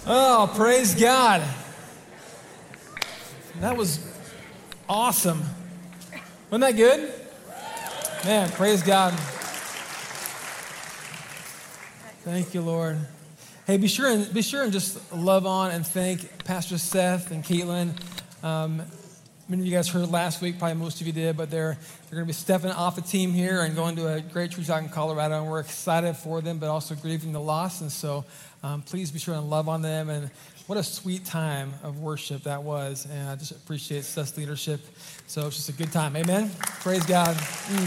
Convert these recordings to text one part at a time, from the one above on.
Oh, praise God. That was awesome. Wasn't that good? Man, praise God. Thank you, Lord. Hey, be sure and just love on and thank Pastor Seth and Caitlin. Many of you guys heard last week, probably most of you did, but they're going to be stepping off the team here and going to a great church out in Colorado, and we're excited for them, but also grieving the loss. And so please be sure and love on them. And what a sweet time of worship that was. And I just appreciate Seth's leadership. So it's just a good time. Amen? Praise God.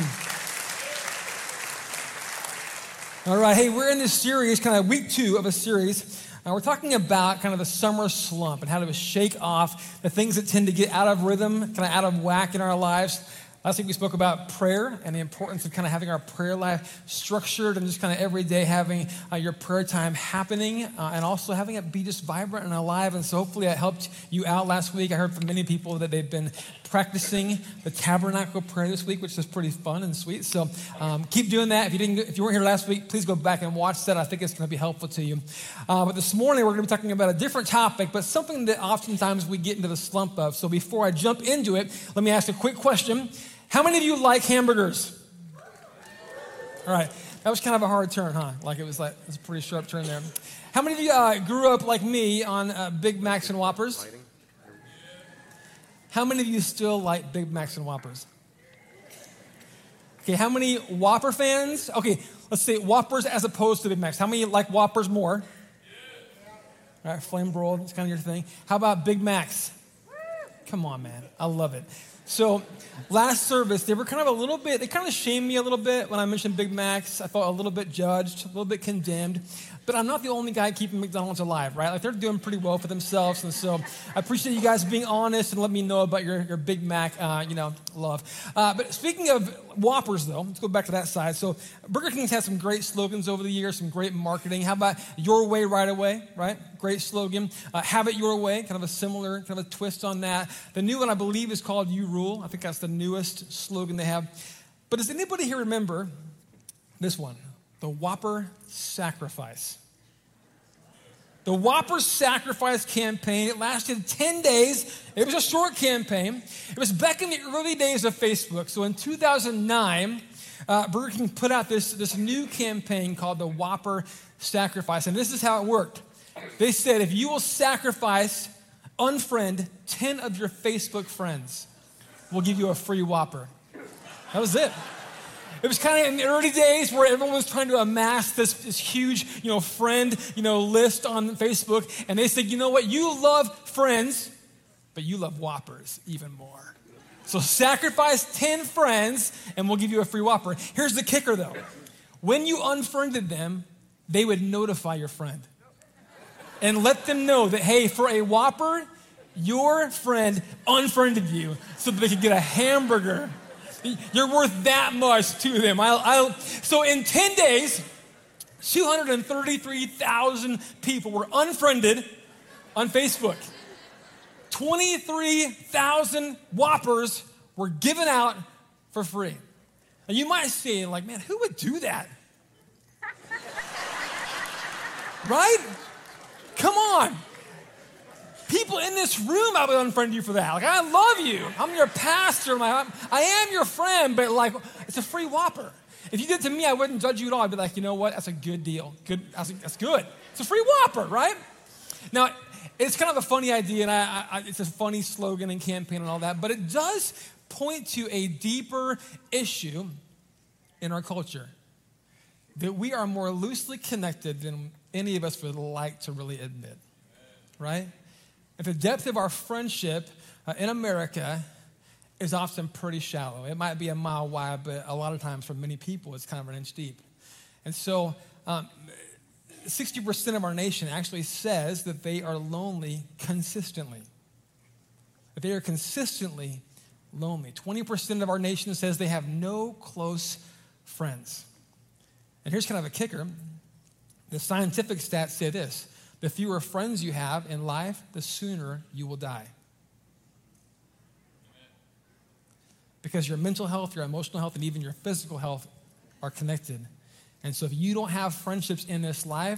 All right. Hey, we're in this series, kind of week 2 of a series. We're talking about kind of the summer slump and how to shake off the things that tend to get out of rhythm, kind of out of whack in our lives. Last week we spoke about prayer and the importance of kind of having our prayer life structured and just kind of every day having your prayer time happening and also having it be just vibrant and alive. And so hopefully that helped you out last week. I heard from many people that they've been practicing the tabernacle prayer this week, which is pretty fun and sweet. So keep doing that. If you weren't here last week, please go back and watch that. I think it's going to be helpful to you. But this morning we're going to be talking about a different topic, but something that oftentimes we get into the slump of. So before I jump into it, let me ask a quick question. How many of you like hamburgers? All right, that was kind of a hard turn, huh? Like it was a pretty sharp turn there. How many of you grew up like me on Big Macs and Whoppers? How many of you still like Big Macs and Whoppers? Okay, how many Whopper fans? Okay, let's say Whoppers as opposed to Big Macs. How many like Whoppers more? All right, flame broiled, it's kind of your thing. How about Big Macs? Come on, man, I love it. So last service, they kind of shamed me a little bit when I mentioned Big Macs. I felt a little bit judged, a little bit condemned. But I'm not the only guy keeping McDonald's alive, right? Like they're doing pretty well for themselves. And so I appreciate you guys being honest and let me know about your Big Mac, love. But speaking of Whoppers, though, let's go back to that side. So Burger King's had some great slogans over the years, some great marketing. How about Your Way, Right Away, right? Great slogan. Have It Your Way, kind of a similar, kind of a twist on that. The new one, I believe, is called You Rule. I think that's the newest slogan they have. But does anybody here remember this one? The Whopper Sacrifice. The Whopper Sacrifice campaign, it lasted 10 days. It was a short campaign. It was back in the early days of Facebook. So in 2009, Burger King put out this new campaign called the Whopper Sacrifice. And this is how it worked. They said, if you will sacrifice, unfriend 10 of your Facebook friends, we'll give you a free Whopper. That was it. It was kind of in the early days where everyone was trying to amass this huge, friend, list on Facebook. And they said, you know what? You love friends, but you love Whoppers even more. So sacrifice 10 friends and we'll give you a free Whopper. Here's the kicker though. When you unfriended them, they would notify your friend and let them know that, hey, for a Whopper, your friend unfriended you so that they could get a hamburger. You're worth that much to them. So in 10 days, 233,000 people were unfriended on Facebook. 23,000 Whoppers were given out for free. And you might say, man, who would do that? Right? Come on. People in this room, I would unfriend you for that. I love you. I'm your pastor. I am your friend, but it's a free Whopper. If you did it to me, I wouldn't judge you at all. I'd be like, you know what? That's a good deal. That's good. It's a free Whopper, right? Now, it's kind of a funny idea, and it's a funny slogan and campaign and all that, but it does point to a deeper issue in our culture, that we are more loosely connected than any of us would like to really admit, right? And the depth of our friendship in America is often pretty shallow. It might be a mile wide, but a lot of times for many people, it's kind of an inch deep. And so 60% of our nation actually says that they are lonely consistently. That they are consistently lonely. 20% of our nation says they have no close friends. And here's kind of a kicker. The scientific stats say this. The fewer friends you have in life, the sooner you will die. Because your mental health, your emotional health, and even your physical health are connected. And so if you don't have friendships in this life,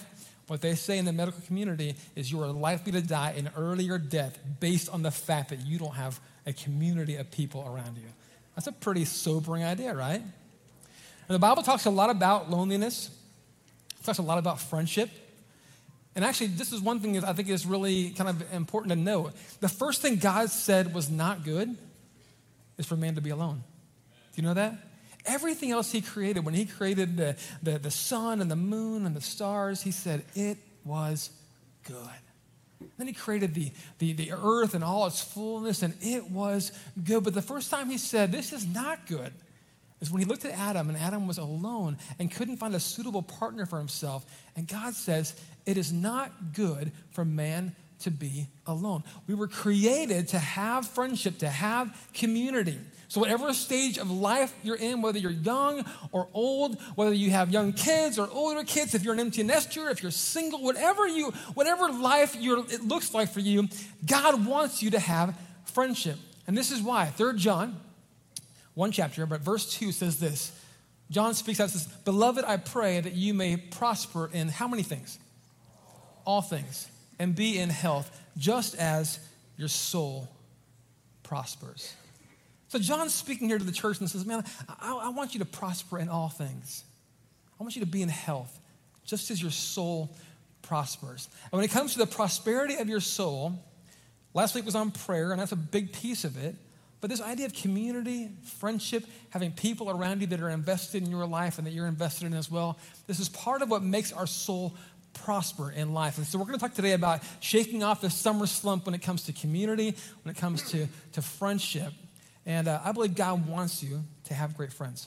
What they say in the medical community is you are likely to die an earlier death based on the fact that you don't have a community of people around you. That's a pretty sobering idea, right? And the Bible talks a lot about loneliness. It talks a lot about friendship. And actually, this is one thing that I think is really kind of important to know. The first thing God said was not good is for man to be alone. Do you know that? Everything else he created, when he created the sun and the moon and the stars, he said it was good. Then he created the earth and all its fullness, and it was good. But the first time he said, this is not good, is when he looked at Adam, and Adam was alone and couldn't find a suitable partner for himself. And God says, it is not good for man to be alone. We were created to have friendship, to have community. So whatever stage of life you're in, whether you're young or old, whether you have young kids or older kids, if you're an empty nester, if you're single, whatever life it looks like for you, God wants you to have friendship. And this is why. 3 John, one chapter, but verse 2 says this. John speaks out and says, "Beloved, I pray that you may prosper in" how many things? All things. "And be in health, just as your soul prospers." So John's speaking here to the church and says, man, I want you to prosper in all things. I want you to be in health, just as your soul prospers. And when it comes to the prosperity of your soul, last week was on prayer, and that's a big piece of it. But this idea of community, friendship, having people around you that are invested in your life and that you're invested in as well, this is part of what makes our soul prosper in life. And so we're going to talk today about shaking off the summer slump when it comes to community, when it comes to friendship. And I believe God wants you to have great friends.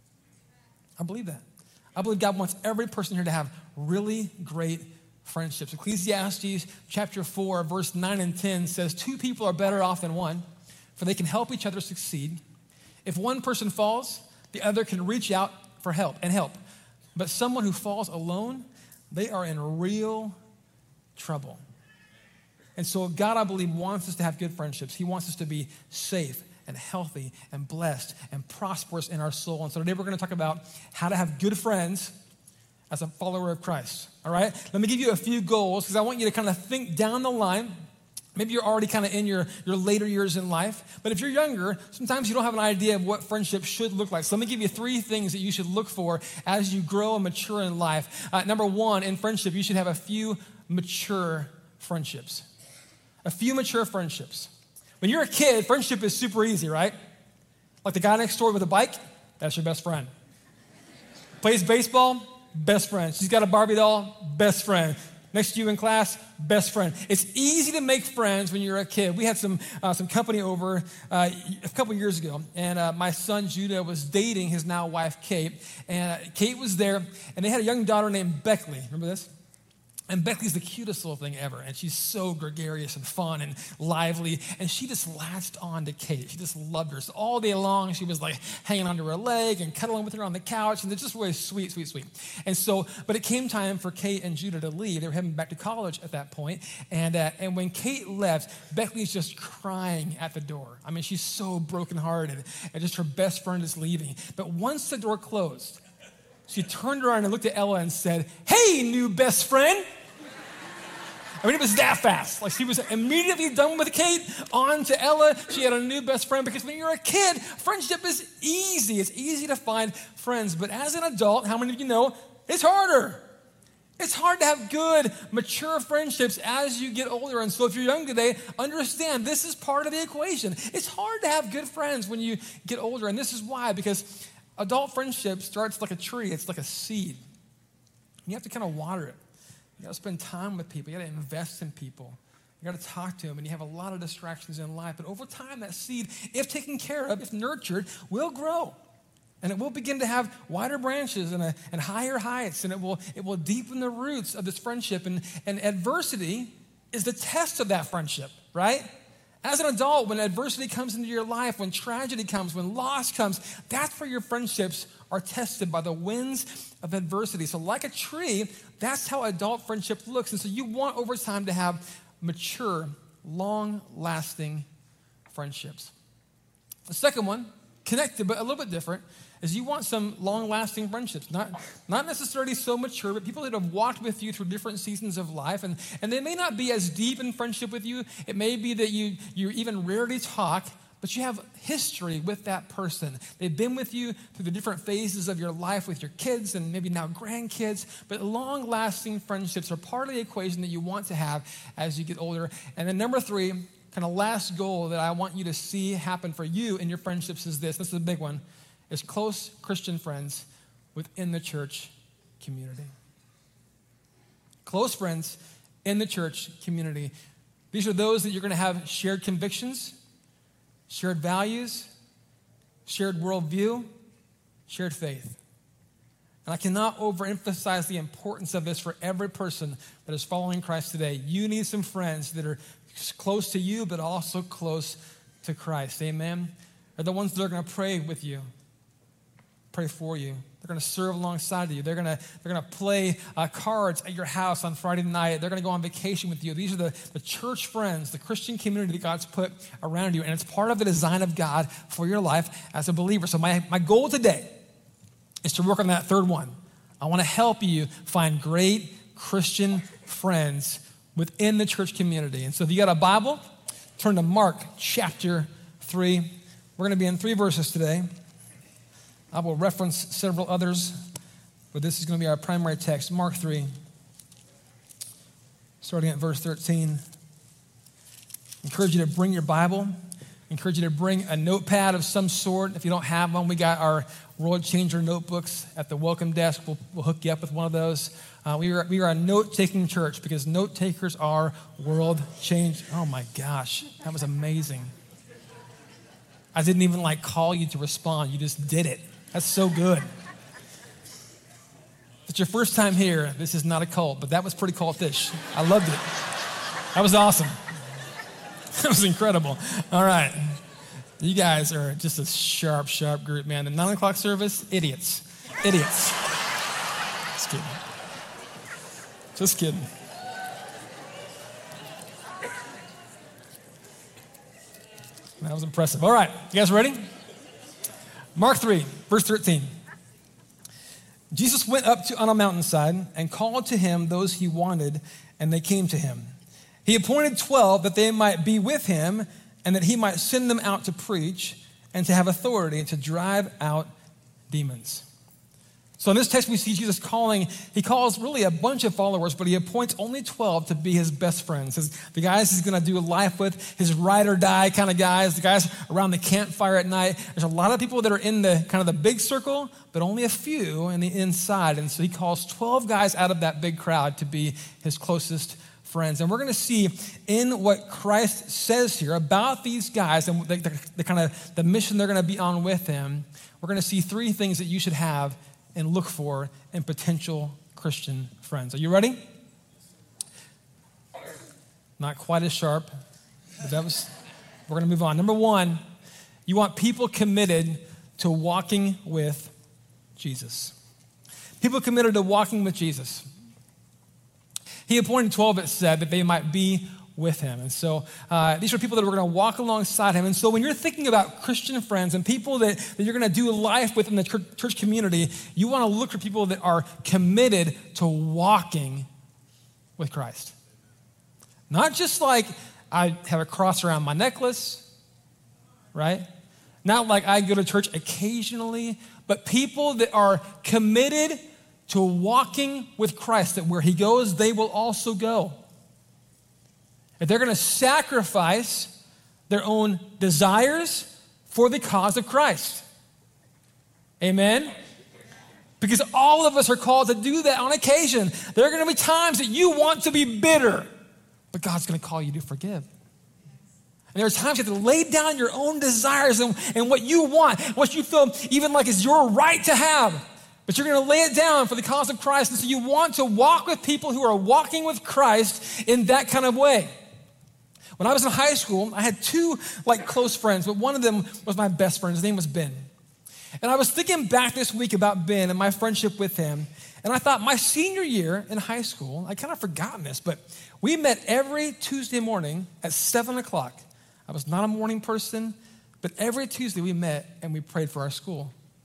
I believe that. I believe God wants every person here to have really great friendships. Ecclesiastes chapter 4, verse 9 and 10 says, 2 people are better off than one, for they can help each other succeed. If one person falls, the other can reach out for help. But someone who falls alone, they are in real trouble. And so God, I believe, wants us to have good friendships. He wants us to be safe and healthy and blessed and prosperous in our soul. And so today we're going to talk about how to have good friends as a follower of Christ. All right? Let me give you a few goals because I want you to kind of think down the line. Maybe you're already kind of in your later years in life. But if you're younger, sometimes you don't have an idea of what friendship should look like. So let me give you 3 things that you should look for as you grow and mature in life. Number 1, in friendship, you should have a few mature friendships. A few mature friendships. When you're a kid, friendship is super easy, right? Like the guy next door with a bike, that's your best friend. Plays baseball, best friend. She's got a Barbie doll, best friend. Next to you in class, best friend. It's easy to make friends when you're a kid. We had some company over a couple years ago, and my son Judah was dating his now wife Kate, and Kate was there, and they had a young daughter named Beckley. Remember this? And Beckley's the cutest little thing ever, and she's so gregarious and fun and lively, and she just latched on to Kate. She just loved her. So all day long, she was like hanging onto her leg and cuddling with her on the couch, and they're just really sweet, sweet, sweet. And so, but it came time for Kate and Judah to leave. They were heading back to college at that point, and when Kate left, Beckley's just crying at the door. I mean, she's so brokenhearted, and just her best friend is leaving. But once the door closed, she turned around and looked at Ella and said, "Hey, new best friend." I mean, it was that fast. Like, she was immediately done with Kate, on to Ella. She had a new best friend because when you're a kid, friendship is easy. It's easy to find friends. But as an adult, how many of you know it's harder? It's hard to have good, mature friendships as you get older. And so if you're young today, understand this is part of the equation. It's hard to have good friends when you get older. And this is why, because adult friendship starts like a tree. It's like a seed. You have to kind of water it. You got to spend time with people. You got to invest in people. You got to talk to them, and you have a lot of distractions in life. But over time, that seed, if taken care of, if nurtured, will grow. And it will begin to have wider branches and higher heights, and it will deepen the roots of this friendship. And adversity is the test of that friendship, right? As an adult, when adversity comes into your life, when tragedy comes, when loss comes, that's where your friendships are tested by the winds of adversity. So like a tree, that's how adult friendship looks. And so you want over time to have mature, long-lasting friendships. The second one, connected but a little bit different, is you want some long-lasting friendships. Not necessarily so mature, but people that have walked with you through different seasons of life. And they may not be as deep in friendship with you. It may be that you even rarely talk, but you have history with that person. They've been with you through the different phases of your life with your kids and maybe now grandkids. But long-lasting friendships are part of the equation that you want to have as you get older. And then number 3, kind of last goal that I want you to see happen for you in your friendships is this. This is a big one. Is close Christian friends within the church community. Close friends in the church community. These are those that you're going to have shared convictions, shared values, shared worldview, shared faith. And I cannot overemphasize the importance of this for every person that is following Christ today. You need some friends that are close to you, but also close to Christ. Amen? They're the ones that are going to pray with you, pray for you. They're going to serve alongside of you. They're going to play cards at your house on Friday night. They're going to go on vacation with you. These are the church friends, the Christian community that God's put around you. And it's part of the design of God for your life as a believer. So my goal today is to work on that third one. I want to help you find great Christian friends within the church community. And so if you got a Bible, turn to Mark chapter 3. We're going to be in 3 verses today. I will reference several others, but this is going to be our primary text, Mark 3, starting at verse 13. Encourage you to bring your Bible. Encourage you to bring a notepad of some sort. If you don't have one, we got our World Changer notebooks at the welcome desk. We'll hook you up with one of those. We are a note-taking church because note takers are world change. Oh my gosh, that was amazing. I didn't even call you to respond. You just did it. That's so good. If it's your first time here, this is not a cult, but that was pretty cultish. I loved it. That was awesome. That was incredible. All right. You guys are just a sharp, sharp group, man. The 9 o'clock service, idiots. Idiots. Just kidding. Just kidding. That was impressive. All right. You guys ready? Mark 3, verse 13. Jesus went up on a mountainside and called to him those he wanted, and they came to him. He appointed 12 that they might be with him and that he might send them out to preach and to have authority to drive out demons. So in this text, we see Jesus he calls really a bunch of followers, but he appoints only 12 to be his best friends. The guys he's going to do life with, his ride or die kind of guys, the guys around the campfire at night. There's a lot of people that are in the kind of the big circle, but only a few in the inside. And so he calls 12 guys out of that big crowd to be his closest friends. And we're going to see in what Christ says here about these guys and the kind of the mission they're going to be on with him, we're going to see 3 things that you should have and look for in potential Christian friends. Are you ready? Not quite as sharp, but we're going to move on. Number 1, you want people committed to walking with Jesus. People committed to walking with Jesus. He appointed 12, it said, that they might be with him. And so these are people that are going to walk alongside him. And so when you're thinking about Christian friends and people that you're going to do life with in the church community, you want to look for people that are committed to walking with Christ. Not just like I have a cross around my necklace, right? Not like I go to church occasionally, but people that are committed to walking with Christ, that where he goes, they will also go. That they're going to sacrifice their own desires for the cause of Christ. Amen? Because all of us are called to do that on occasion. There are going to be times that you want to be bitter, but God's going to call you to forgive. And there are times you have to lay down your own desires and what you want, what you feel even like is your right to have. But you're going to lay it down for the cause of Christ. And so you want to walk with people who are walking with Christ in that kind of way. When I was in high school, I had 2 close friends, but one of them was my best friend. His name was Ben. And I was thinking back this week about Ben and my friendship with him. And I thought my senior year in high school, I kind of forgotten this, but we met every Tuesday morning at 7 o'clock. I was not a morning person, but every Tuesday we met and we prayed for our school. And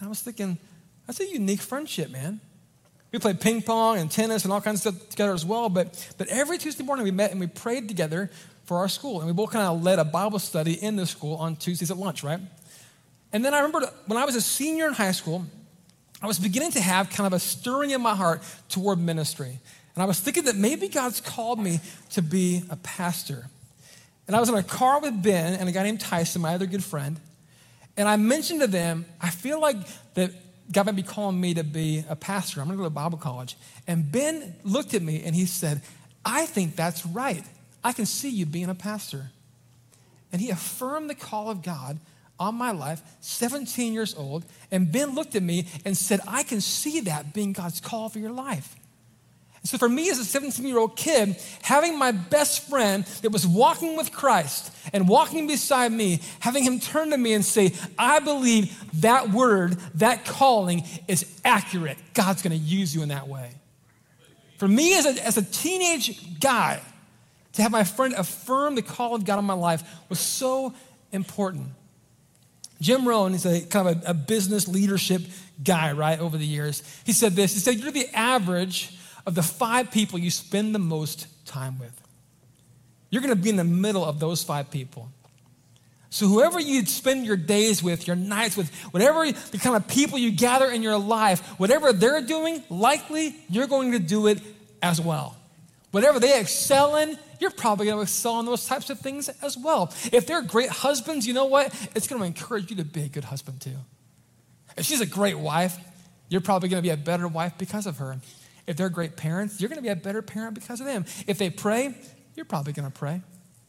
And I was thinking, that's a unique friendship, man. We played ping pong and tennis and all kinds of stuff together as well, but every Tuesday morning we met and we prayed together for our school. And we both kind of led a Bible study in the school on Tuesdays at lunch, right? And then I remember when I was a senior in high school, I was beginning to have kind of a stirring in my heart toward ministry. And I was thinking that maybe God's called me to be a pastor. And I was in a car with Ben and a guy named Tyson, my other good friend. And I mentioned to them, I feel like that God might be calling me to be a pastor. I'm going to go to Bible college. And Ben looked at me and he said, I think that's right. I can see you being a pastor. And he affirmed the call of God on my life, 17 years old, and Ben looked at me and said, I can see that being God's call for your life. And so for me as a 17-year-old kid, having my best friend that was walking with Christ and walking beside me, having him turn to me and say, I believe that word, that calling is accurate. God's gonna use you in that way. For me as a teenage guy, to have my friend affirm the call of God on my life was so important. Jim Rohn is a kind of a business leadership guy, right, over the years. He said this, he said, you're the average of the 5 people you spend the most time with. You're gonna be in the middle of those 5 people. So whoever you spend your days with, your nights with, whatever the kind of people you gather in your life, whatever they're doing, likely you're going to do it as well. Whatever they excel in, you're probably going to excel in those types of things as well. If they're great husbands, you know what? It's going to encourage you to be a good husband too. If she's a great wife, you're probably going to be a better wife because of her. If they're great parents, you're going to be a better parent because of them. If they pray, you're probably going to pray.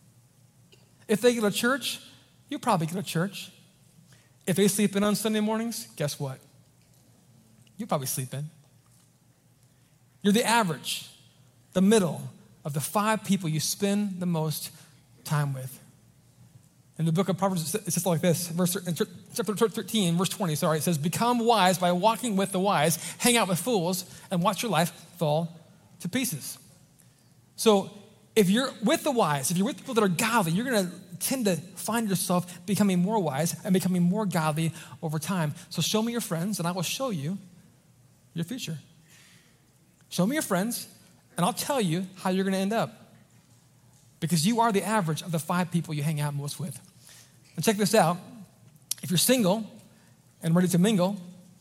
If they go to church, you probably go to church. If they sleep in on Sunday mornings, guess what? You probably sleep in. You're the average, the middle of the 5 people you spend the most time with. In the book of Proverbs, it says like this, chapter 13, verse 20, it says, become wise by walking with the wise, hang out with fools, and watch your life fall to pieces. So if you're with the wise, if you're with people that are godly, you're going to tend to find yourself becoming more wise and becoming more godly over time. So show me your friends, and I will show you your future. Show me your friends, and I'll tell you how you're going to end up. Because you are the average of the 5 people you hang out most with. And check this out. If you're single and ready to mingle,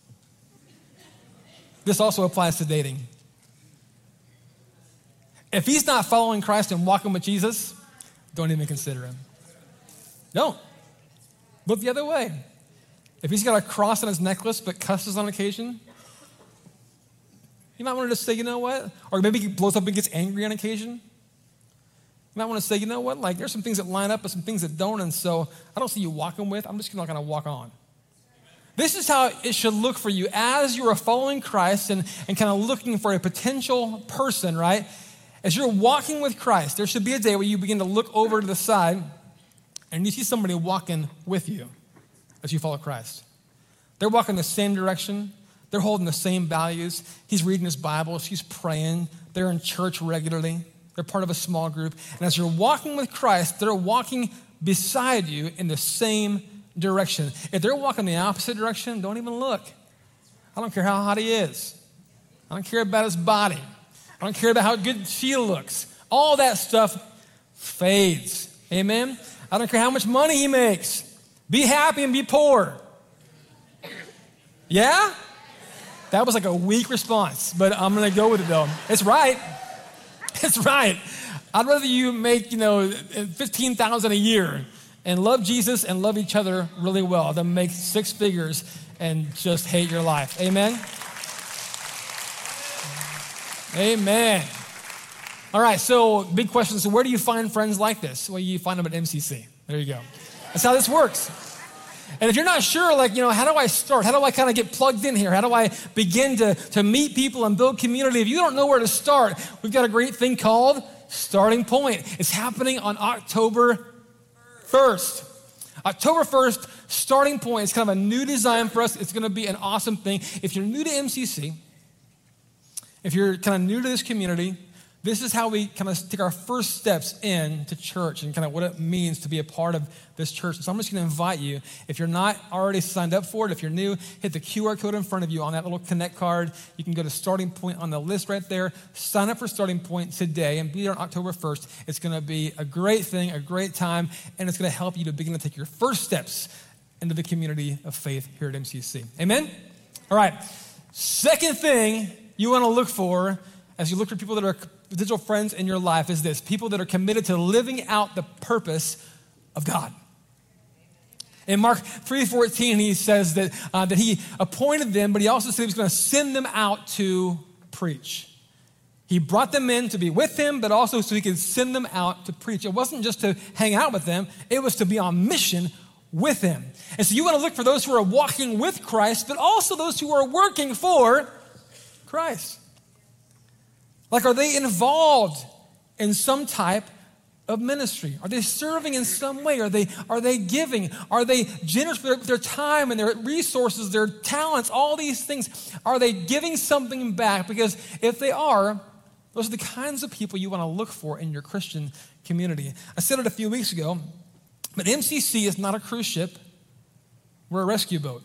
this also applies to dating. If he's not following Christ and walking with Jesus, don't even consider him. Don't. Look the other way. If he's got a cross on his necklace but cusses on occasion, you might want to just say, you know what? Or maybe he blows up and gets angry on occasion. You might want to say, you know what? Like, there's some things that line up and some things that don't, and so I don't see you walking with. I'm just not going to walk on. This is how it should look for you as you are following Christ and kind of looking for a potential person, right? As you're walking with Christ, there should be a day where you begin to look over to the side and you see somebody walking with you as you follow Christ. They're walking the same direction. They're holding the same values. He's reading his Bible. She's praying. They're in church regularly. They're part of a small group. And as you're walking with Christ, they're walking beside you in the same direction. If they're walking the opposite direction, don't even look. I don't care how hot he is. I don't care about his body. I don't care about how good she looks. All that stuff fades. Amen? I don't care how much money he makes. Be happy and be poor. Yeah? That was like a weak response, but I'm going to go with it though. It's right. It's right. I'd rather you make, $15,000 a year and love Jesus and love each other really well than make 6 figures and just hate your life. Amen? Amen. All right, so big question. So where do you find friends like this? Well, you find them at MCC. There you go. That's how this works. And if you're not sure, how do I start? How do I kind of get plugged in here? How do I begin to meet people and build community? If you don't know where to start, we've got a great thing called Starting Point. It's happening on October 1st. October 1st, Starting Point is kind of a new design for us. It's going to be an awesome thing. If you're new to MCC, if you're kind of new to this community, This is how we kind of take our first steps into church and kind of what it means to be a part of this church. So I'm just going to invite you, if you're not already signed up for it, if you're new, hit the QR code in front of you on that little Connect card. You can go to Starting Point on the list right there. Sign up for Starting Point today and be there on October 1st. It's going to be a great thing, a great time, and it's going to help you to begin to take your first steps into the community of faith here at MCC. Amen? All right. Second thing you want to look for as you look for people that are potential friends in your life is this: people that are committed to living out the purpose of God. In Mark 3:14, he says that he appointed them, but he also said he was going to send them out to preach. He brought them in to be with him, but also so he could send them out to preach. It wasn't just to hang out with them, it was to be on mission with him. And so you want to look for those who are walking with Christ, but also those who are working for Christ. Like, are they involved in some type of ministry? Are they serving in some way? Are they giving? Are they generous with their time and their resources, their talents, all these things? Are they giving something back? Because if they are, those are the kinds of people you want to look for in your Christian community. I said it a few weeks ago, but MCC is not a cruise ship. We're a rescue boat,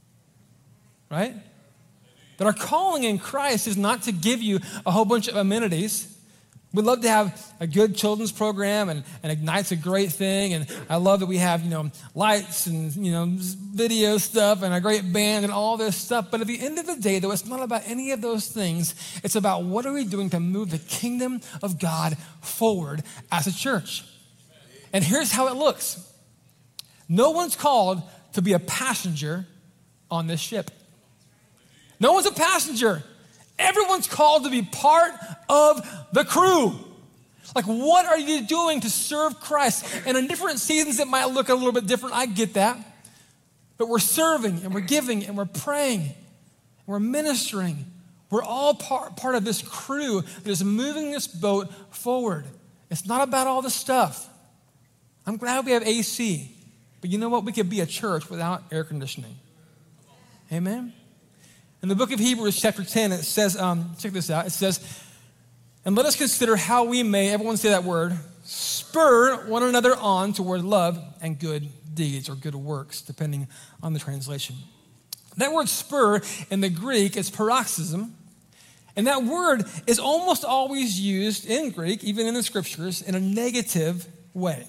right? That our calling in Christ is not to give you a whole bunch of amenities. We'd love to have a good children's program, and Ignite's a great thing. And I love that we have, lights and, video stuff and a great band and all this stuff. But at the end of the day, though, it's not about any of those things. It's about what are we doing to move the kingdom of God forward as a church. And here's how it looks. No one's called to be a passenger on this ship. No one's a passenger. Everyone's called to be part of the crew. Like, what are you doing to serve Christ? And in different seasons, it might look a little bit different. I get that. But we're serving and we're giving and we're praying and we're ministering. We're all part of this crew that is moving this boat forward. It's not about all the stuff. I'm glad we have AC. But you know what? We could be a church without air conditioning. Amen? In the book of Hebrews, chapter 10, it says, check this out. It says, and let us consider how we may, everyone say that word, spur one another on toward love and good deeds, or good works, depending on the translation. That word spur in the Greek is paroxysm. And that word is almost always used in Greek, even in the scriptures, in a negative way.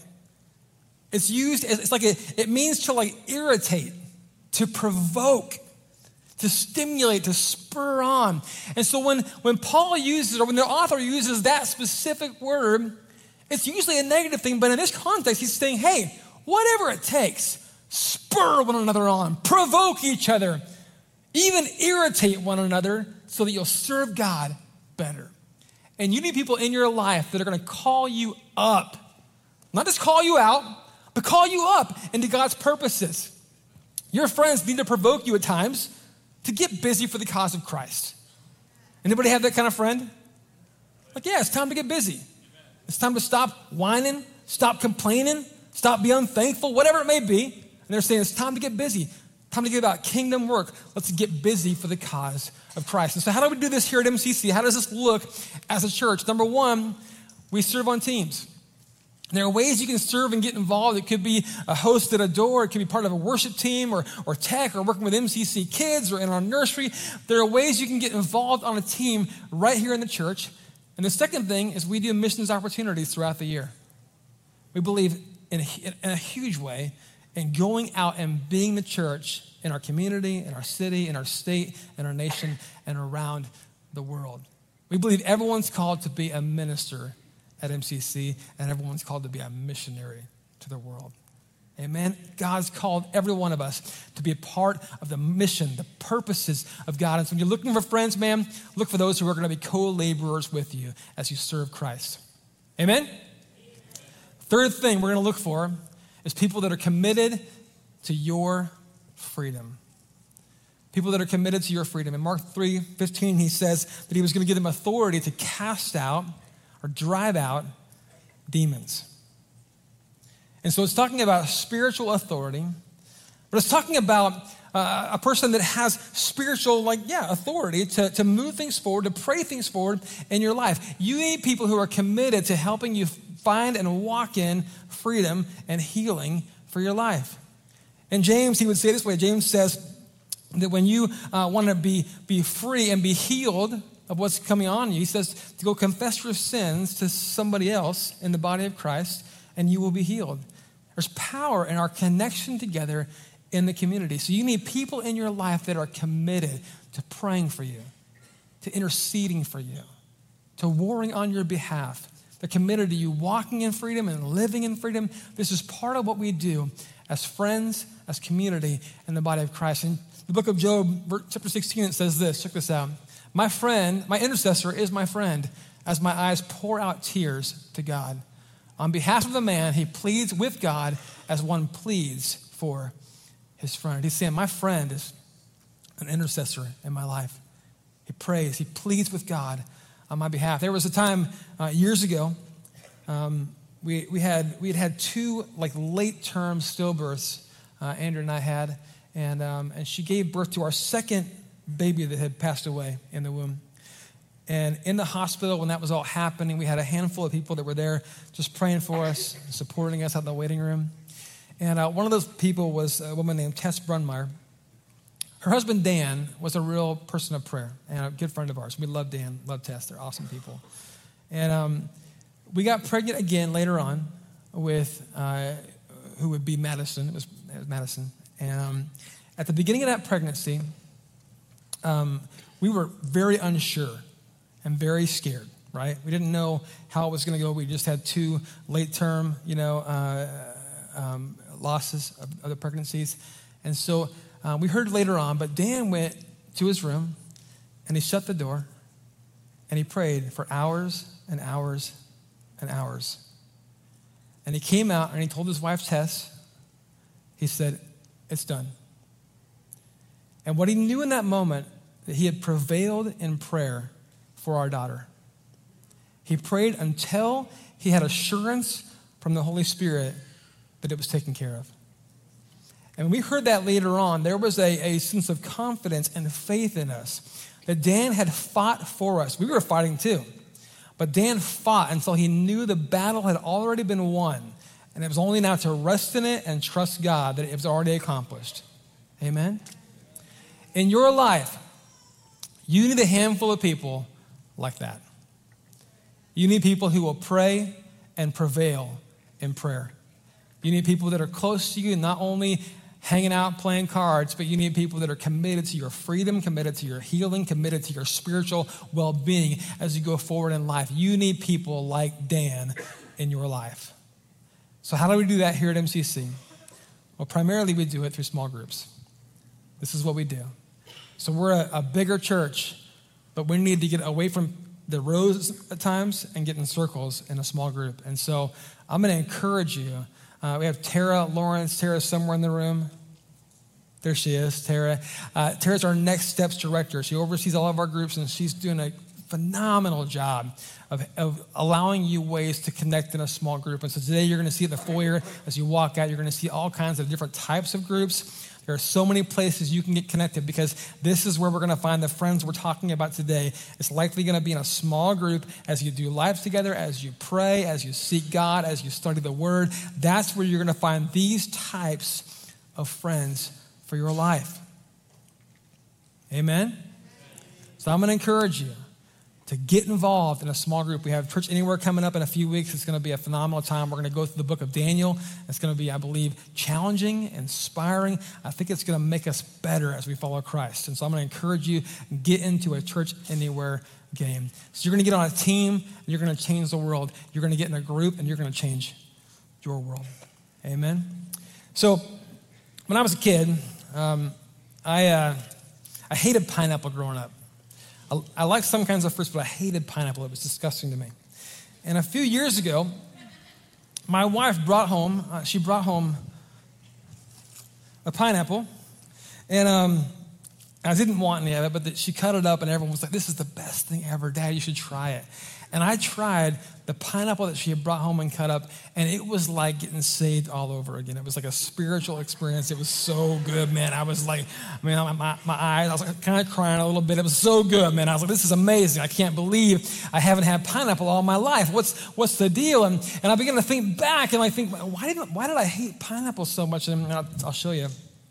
It's used as, it means to irritate, to provoke, to stimulate, to spur on. And so when Paul uses, or when the author uses that specific word, it's usually a negative thing, but in this context, he's saying, hey, whatever it takes, spur one another on, provoke each other, even irritate one another so that you'll serve God better. And you need people in your life that are going to call you up, not just call you out, but call you up into God's purposes. Your friends need to provoke you at times to get busy for the cause of Christ. Anybody have that kind of friend? Yeah, it's time to get busy. It's time to stop whining, stop complaining, stop being unthankful, whatever it may be. And they're saying it's time to get busy, time to get about kingdom work. Let's get busy for the cause of Christ. And so how do we do this here at MCC? How does this look as a church? Number one, we serve on teams. There are ways you can serve and get involved. It could be a host at a door. It could be part of a worship team or tech or working with MCC kids or in our nursery. There are ways you can get involved on a team right here in the church. And the second thing is we do missions opportunities throughout the year. We believe in a huge way in going out and being the church in our community, in our city, in our state, in our nation, and around the world. We believe everyone's called to be a minister at MCC, and everyone's called to be a missionary to the world. Amen? God's called every one of us to be a part of the mission, the purposes of God. And so when you're looking for friends, man, look for those who are going to be co-laborers with you as you serve Christ. Amen? Third thing we're going to look for is people that are committed to your freedom. People that are committed to your freedom. In Mark 3:15, he says that he was going to give them authority to cast out or drive out demons. And so it's talking about spiritual authority, but it's talking about a person that has spiritual, authority to move things forward, to pray things forward in your life. You need people who are committed to helping you find and walk in freedom and healing for your life. And James, he would say it this way. James says that when you want to be free and be healed of what's coming on you, he says to go confess your sins to somebody else in the body of Christ, and you will be healed. There's power in our connection together in the community. So you need people in your life that are committed to praying for you, to interceding for you, to warring on your behalf. They're committed to you walking in freedom and living in freedom. This is part of what we do as friends, as community in the body of Christ. In the book of Job, chapter 16, it says this. Check this out. My friend, my intercessor is my friend, as my eyes pour out tears to God. On behalf of the man, he pleads with God as one pleads for his friend. He's saying, my friend is an intercessor in my life. He prays, he pleads with God on my behalf. There was a time years ago, we had two late-term stillbirths, Andrew and I had, and she gave birth to our second baby that had passed away in the womb. And in the hospital, when that was all happening, we had a handful of people that were there just praying for us, supporting us out in the waiting room. And one of those people was a woman named Tess Brunmeyer. Her husband, Dan, was a real person of prayer and a good friend of ours. We love Dan, love Tess. They're awesome people. And we got pregnant again later on with who would be Madison. It was Madison. And at the beginning of that pregnancy, we were very unsure and very scared, right? We didn't know how it was going to go. We just had two late-term, losses of the pregnancies. And so we heard later on, but Dan went to his room and he shut the door and he prayed for hours and hours and hours. And he came out and he told his wife, Tess, he said, it's done. And what he knew in that moment, that he had prevailed in prayer for our daughter. He prayed until he had assurance from the Holy Spirit that it was taken care of. And when we heard that later on, there was a sense of confidence and faith in us that Dan had fought for us. We were fighting too, but Dan fought until he knew the battle had already been won, and it was only now to rest in it and trust God that it was already accomplished. Amen? In your life, you need a handful of people like that. You need people who will pray and prevail in prayer. You need people that are close to you, not only hanging out, playing cards, but you need people that are committed to your freedom, committed to your healing, committed to your spiritual well-being as you go forward in life. You need people like Dan in your life. So how do we do that here at MCC? Well, primarily we do it through small groups. This is what we do. So we're a bigger church, but we need to get away from the rows at times and get in circles in a small group. And so I'm going to encourage you. We have Tara Lawrence. Tara's somewhere in the room. There she is, Tara. Tara's our Next Steps director. She oversees all of our groups, and she's doing a phenomenal job of allowing you ways to connect in a small group. And so today you're going to see at the foyer, as you walk out, you're going to see all kinds of different types of groups. There are so many places you can get connected because this is where we're going to find the friends we're talking about today. It's likely going to be in a small group as you do life together, as you pray, as you seek God, as you study the Word. That's where you're going to find these types of friends for your life. Amen? So I'm going to encourage you to get involved in a small group. We have Church Anywhere coming up in a few weeks. It's going to be a phenomenal time. We're going to go through the book of Daniel. It's going to be, I believe, challenging, inspiring. I think it's going to make us better as we follow Christ. And so I'm going to encourage you, get into a Church Anywhere game. So you're going to get on a team, and you're going to change the world. You're going to get in a group, and you're going to change your world. Amen? So when I was a kid, I hated pineapple growing up. I liked some kinds of fruits, but I hated pineapple. It was disgusting to me. And a few years ago, my wife brought home a pineapple. And And I didn't want any of it, but she cut it up and everyone was like, this is the best thing ever. Dad, you should try it. And I tried the pineapple that she had brought home and cut up, and it was like getting saved all over again. It was like a spiritual experience. It was so good, man. I was like, my eyes, I was like kind of crying a little bit. It was so good, man. I was like, this is amazing. I can't believe I haven't had pineapple all my life. What's the deal? And I began to think back, and I think, why did I hate pineapple so much? And I'll show you.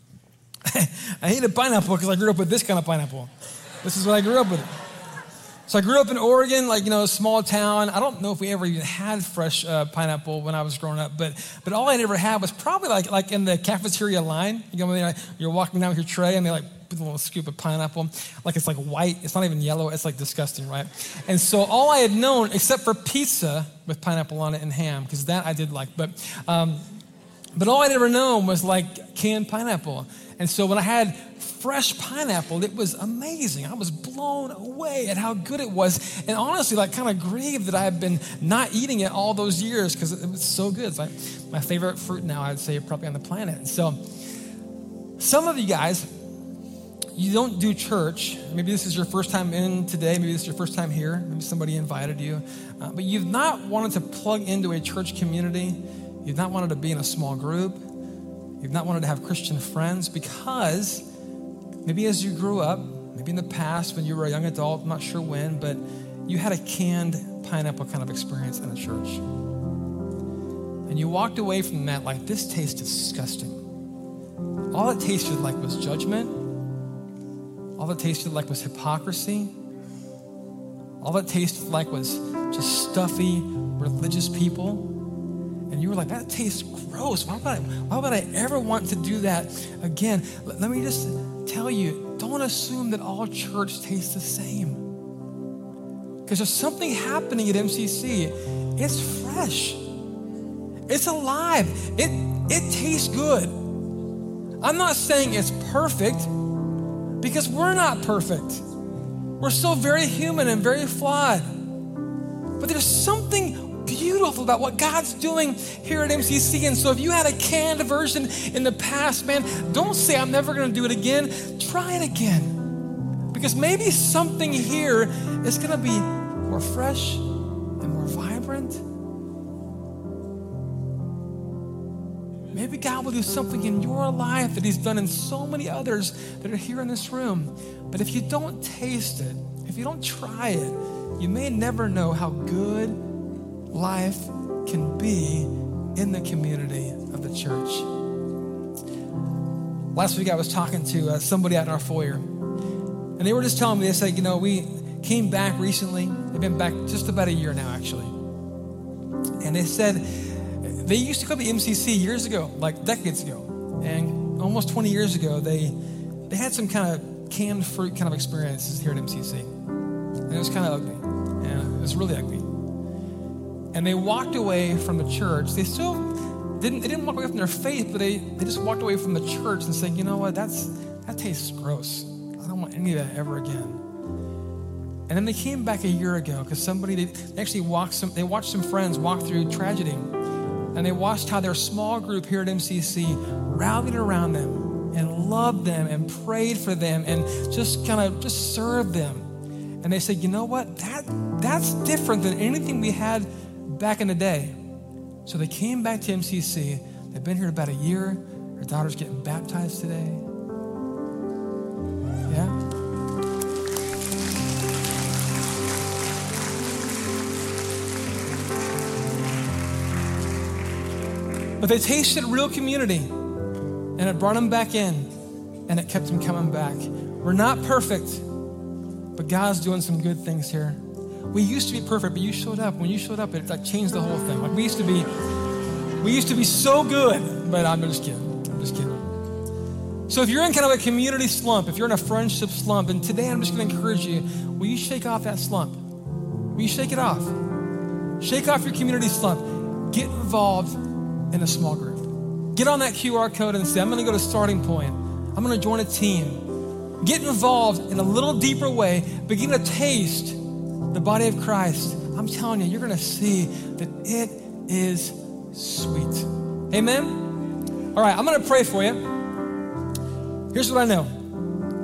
I hated pineapple because I grew up with this kind of pineapple. This is what I grew up with. So I grew up in Oregon, a small town. I don't know if we ever even had fresh pineapple when I was growing up, but all I ever had was probably like in the cafeteria line. When you're walking down with your tray and they put a little scoop of pineapple, it's white. It's not even yellow. It's disgusting, right? And so all I had known, except for pizza with pineapple on it and ham, because that I did like, but all I'd ever known was canned pineapple. And so when I had fresh pineapple, it was amazing. I was blown away at how good it was. And honestly, kind of grieved that I had been not eating it all those years because it was so good. It's my favorite fruit now, I'd say, probably on the planet. And so some of you guys, you don't do church. Maybe this is your first time in today. Maybe this is your first time here. Maybe somebody invited you. But you've not wanted to plug into a church community. You've not wanted to be in a small group. You've not wanted to have Christian friends because maybe as you grew up, maybe in the past when you were a young adult, I'm not sure when, but you had a canned pineapple kind of experience in a church. And you walked away from that this tastes disgusting. All it tasted like was judgment. All it tasted like was hypocrisy. All it tasted like was just stuffy religious people. And you were like, that tastes gross. Why would I ever want to do that again? Let me just tell you, don't assume that all church tastes the same. Because there's something happening at MCC. It's fresh. It's alive. It tastes good. I'm not saying it's perfect because we're not perfect. We're still very human and very flawed. But there's something beautiful about what God's doing here at MCC. And so if you had a canned version in the past, man, don't say, I'm never going to do it again. Try it again. Because maybe something here is going to be more fresh and more vibrant. Maybe God will do something in your life that he's done in so many others that are here in this room. But if you don't taste it, if you don't try it, you may never know how good life can be in the community of the church. Last week I was talking to somebody out in our foyer, and they were just telling me, they said, we came back recently. They've been back just about a year now, actually. And they said they used to come to MCC years ago, decades ago, and almost 20 years ago, they had some kind of canned fruit kind of experiences here at MCC. And it was kind of ugly, and it was really ugly. And they walked away from the church. They didn't walk away from their faith, but they just walked away from the church and said, you know what, that tastes gross. I don't want any of that ever again. And then they came back a year ago because they actually watched some friends walk through tragedy. And they watched how their small group here at MCC rallied around them and loved them and prayed for them and just served them. And they said, you know what, that's different than anything we had back in the day. So they came back to MCC. They've been here about a year. Her daughter's getting baptized today. Yeah. But they tasted real community, and it brought them back in, and it kept them coming back. We're not perfect, but God's doing some good things here. We used to be perfect, but you showed up. When you showed up, it changed the whole thing. We used to be so good, but I'm just kidding. So if you're in kind of a community slump, if you're in a friendship slump, and today I'm just going to encourage you, will you shake off that slump? Will you shake it off? Shake off your community slump. Get involved in a small group. Get on that QR code and say, I'm going to go to Starting Point. I'm going to join a team. Get involved in a little deeper way. Begin to taste the body of Christ. I'm telling you, you're going to see that it is sweet. Amen? All right, I'm going to pray for you. Here's what I know.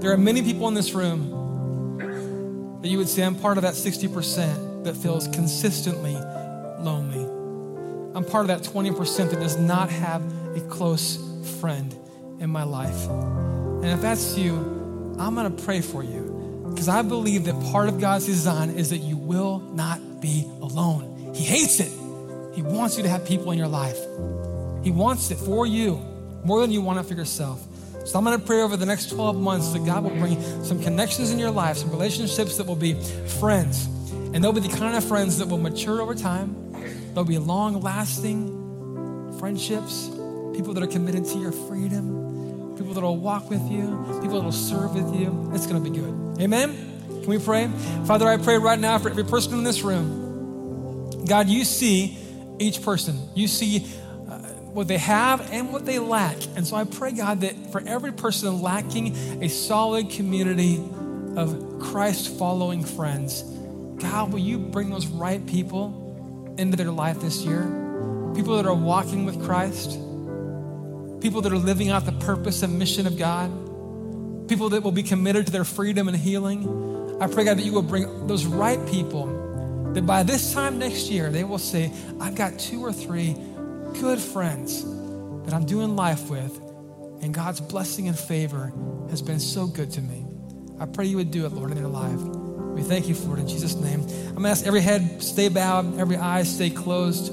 There are many people in this room that you would say, I'm part of that 60% that feels consistently lonely. I'm part of that 20% that does not have a close friend in my life. And if that's you, I'm gonna pray for you, because I believe that part of God's design is that you will not be alone. He hates it. He wants you to have people in your life. He wants it for you more than you want it for yourself. So I'm gonna pray over the next 12 months that God will bring some connections in your life, some relationships that will be friends. And they'll be the kind of friends that will mature over time. They'll be long-lasting friendships, people that are committed to your freedom, people that will walk with you, people that will serve with you. It's gonna be good. Amen? Can we pray? Father, I pray right now for every person in this room. God, you see each person. You see what they have and what they lack. And so I pray, God, that for every person lacking a solid community of Christ-following friends, God, will you bring those right people into their life this year? People that are walking with Christ, people that are living out the purpose and mission of God, people that will be committed to their freedom and healing. I pray, God, that you will bring those right people, that by this time next year, they will say, I've got 2 or 3 good friends that I'm doing life with, and God's blessing and favor has been so good to me. I pray you would do it, Lord, in their life. We thank you for it in Jesus' name. I'm gonna ask every head stay bowed, every eye stay closed.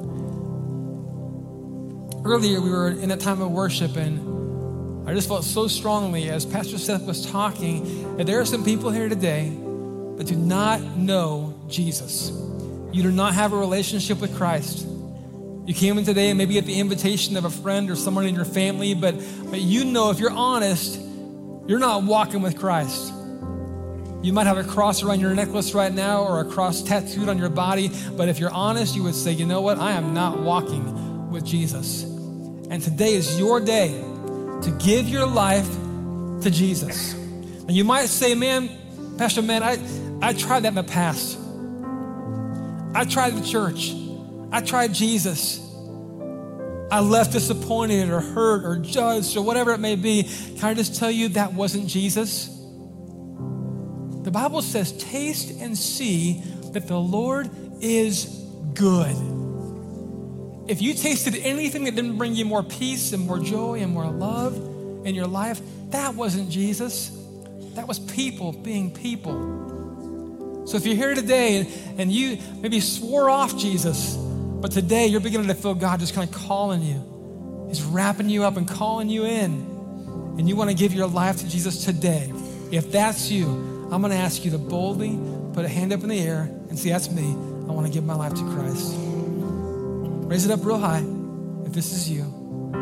Earlier, we were in a time of worship, and I just felt so strongly as Pastor Seth was talking that there are some people here today that do not know Jesus. You do not have a relationship with Christ. You came in today and maybe at the invitation of a friend or someone in your family, but you know, if you're honest, you're not walking with Christ. You might have a cross around your necklace right now or a cross tattooed on your body, but if you're honest, you would say, you know what? I am not walking with Jesus. And today is your day to give your life to Jesus. And you might say, man, Pastor, I tried that in the past. I tried the church. I tried Jesus. I left disappointed or hurt or judged or whatever it may be. Can I just tell you that wasn't Jesus? The Bible says, taste and see that the Lord is good. If you tasted anything that didn't bring you more peace and more joy and more love in your life, that wasn't Jesus. That was people being people. So if you're here today and you maybe swore off Jesus, but today you're beginning to feel God just kind of calling you. He's wrapping you up and calling you in. And you want to give your life to Jesus today. If that's you, I'm going to ask you to boldly put a hand up in the air and say, that's me. I want to give my life to Christ. Raise it up real high if this is you.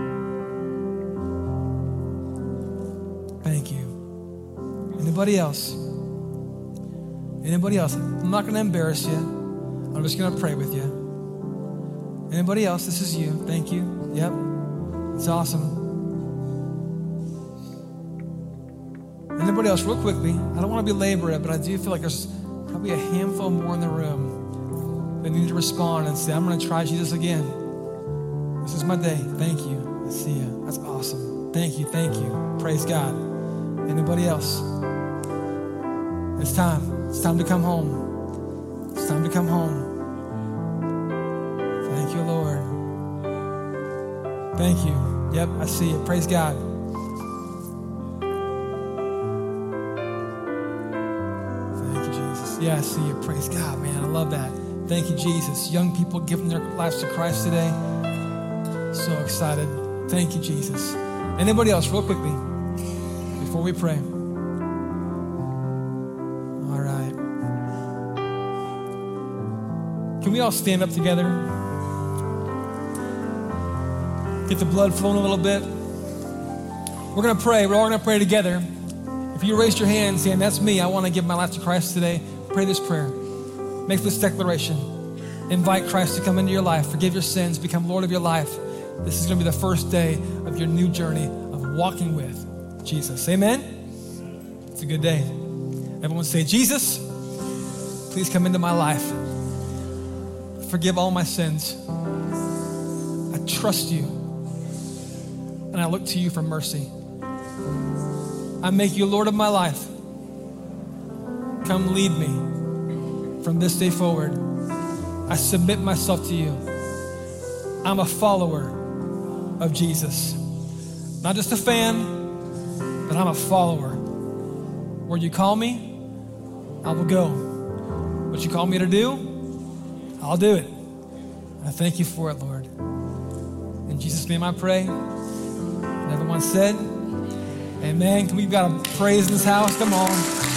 Thank you. Anybody else? Anybody else? I'm not going to embarrass you. I'm just going to pray with you. Anybody else? This is you. Thank you. Yep. It's awesome. Anybody else, real quickly? I don't want to belabor it, but I do feel like there's probably a handful more in the room that need to respond and say, I'm going to try Jesus again. This is my day. Thank you. I see you. That's awesome. Thank you. Thank you. Praise God. Anybody else? It's time. It's time to come home. It's time to come home. Thank you, Lord. Thank you. Yep, I see it. Praise God. Thank you, Jesus. Yeah, I see you. Praise God, man. I love that. Thank you, Jesus. Young people giving their lives to Christ today. So excited. Thank you, Jesus. Anybody else, real quickly, before we pray? All right. Can we all stand up together? Get the blood flowing a little bit. We're going to pray. We're all going to pray together. If you raised your hand saying, that's me, I want to give my life to Christ today, pray this prayer. Make this declaration. Invite Christ to come into your life, forgive your sins, become Lord of your life. This is going to be the first day of your new journey of walking with Jesus. Amen? It's a good day. Everyone say, Jesus, please come into my life. Forgive all my sins. I trust you. And I look to you for mercy. I make you Lord of my life. Come lead me from this day forward. I submit myself to you. I'm a follower of Jesus. Not just a fan, but I'm a follower. Where you call me, I will go. What you call me to do, I'll do it. I thank you for it, Lord. In Jesus' name I pray. And everyone said, amen. We've got a praise in this house. Come on.